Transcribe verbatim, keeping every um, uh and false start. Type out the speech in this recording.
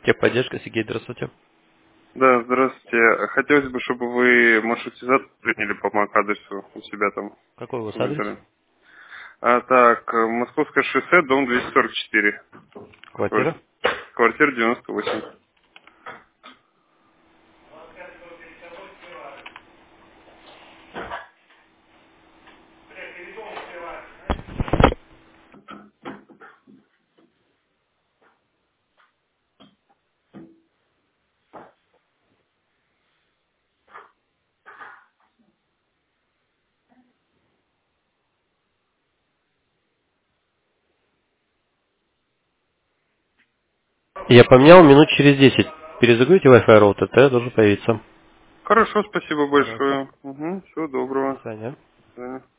Техподдержка, Сергей, здравствуйте. Да, здравствуйте. Хотелось бы, чтобы вы маршрутизатор приняли по мак адресу у себя там Какой у вас в адрес? интернете. А, так, э, Московское шоссе, дом двести сорок четыре. Квар- Квартира? Квартира девяносто восемь. Я поменял минут через десять. Перезагрузите Wi-Fi роутер, тогда должен появиться. Хорошо, спасибо Пожалуйста. большое. Угу, всего До доброго. свидания. До свидания.